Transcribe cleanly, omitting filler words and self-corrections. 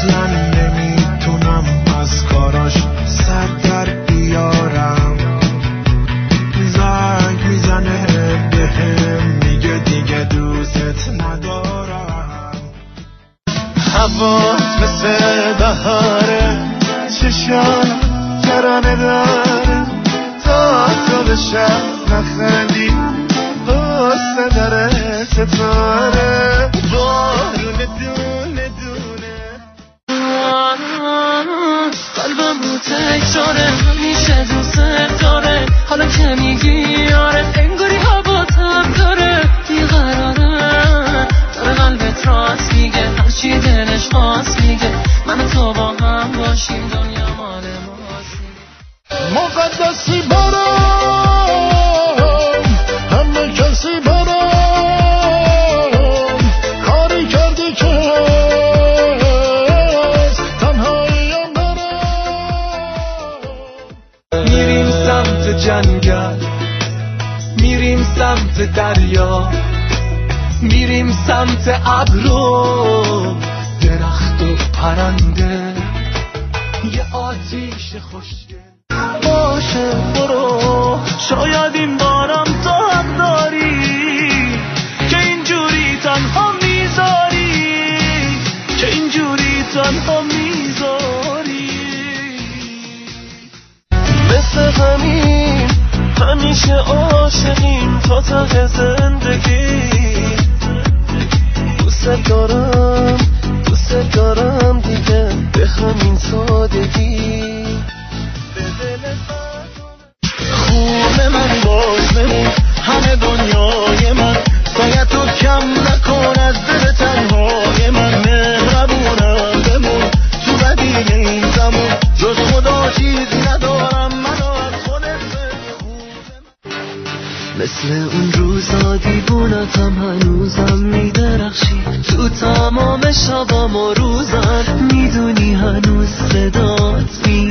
اصلا نمیتونم از کاراش سر در بیارم. زنگ میزنه بهم میگه دیگه دوست ندارم. هواست مثل بهاره، چشام ترانه داره، تا تو به شب نخندی قصه داره ستاره. بارون دونه دونه قلبم رو تکراره، همیشه دوست داره. حالا که میگی آره انگاری هوا تب داره. بیقراره داره قلبت راست میگه، هرچی دلش خواست میگه. من و تو با هم باشیم دنیا مال ماست. مقدسی برام همه کسی برام کاری کردی که از تنهاییم برام. میریم سمت جنگل، میریم سمت دریا، میریم سمت ابرو، درخت و پرنده، یه آتیش خوشگل. باشه برو، شاید این بارم تو حق داری که اینجوری تنها میذاری، که اینجوری تنها میذاری. مثل همین همیشه عاشقیم تا ته زندگی. دوست دارم دیگه به همین سادگی. خونه من باز نمون، همه دنیای من، باید تو کم نکن از دل تنهای من. مهربونم بمون تو بدیل این زمان، جز خدا چیزی ندارم منو از خودت مثل اون روزا دیوونتم هنوزم میدرخشی تو تمام شبام و روزم. میدونی هنوز صدات